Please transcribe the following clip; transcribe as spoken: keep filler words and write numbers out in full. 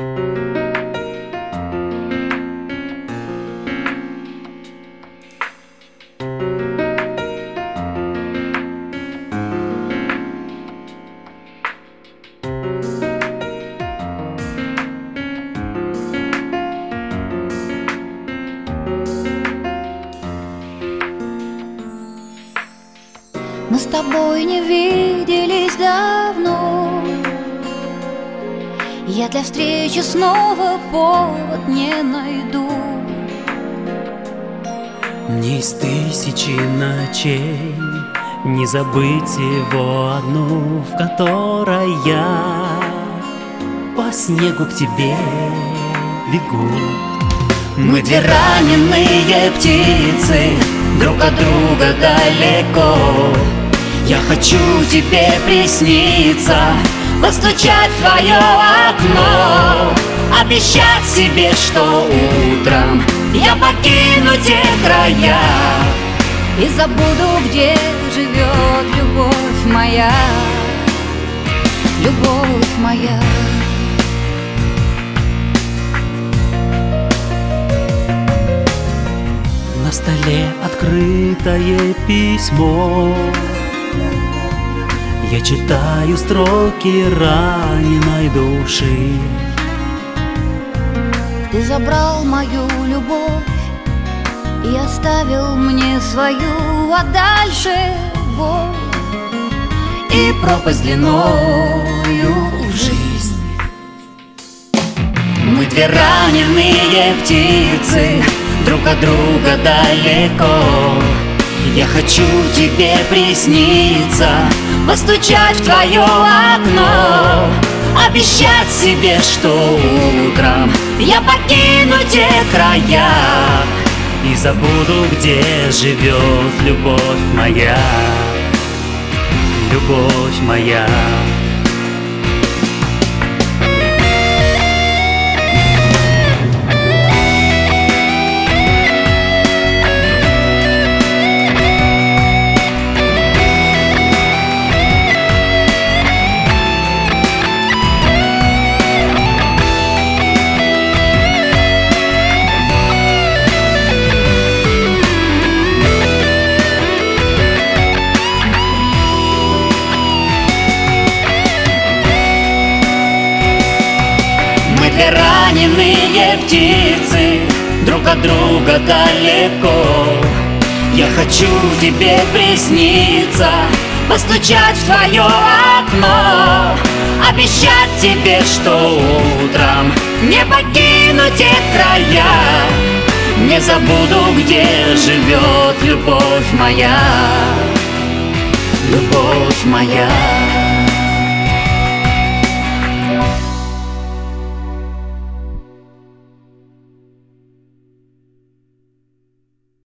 Мы с тобой не виделись давно. Я для встречи снова повод не найду. Мне из тысячи ночей не забыть его одну, в которой я по снегу к тебе бегу. Мы две раненые птицы, друг от друга далеко. Я хочу тебе присниться, постучать в твое окно, обещать себе, что утром я покину те края и забуду, где живет любовь моя, любовь моя. На столе открытое письмо, я читаю строки раненой души. Ты забрал мою любовь и оставил мне свою, а дальше боль и пропасть длиною в жизнь. Мы две раненые птицы, друг от друга далеко. Я хочу тебе присниться, постучать в твое окно, обещать себе, что утром я покину те края и забуду, где живет любовь моя, любовь моя. Две раненые птицы, друг от друга далеко. Я хочу тебе присниться, постучать в твое окно, обещать тебе, что утром не покину те края, не забуду, где живет любовь моя, любовь моя.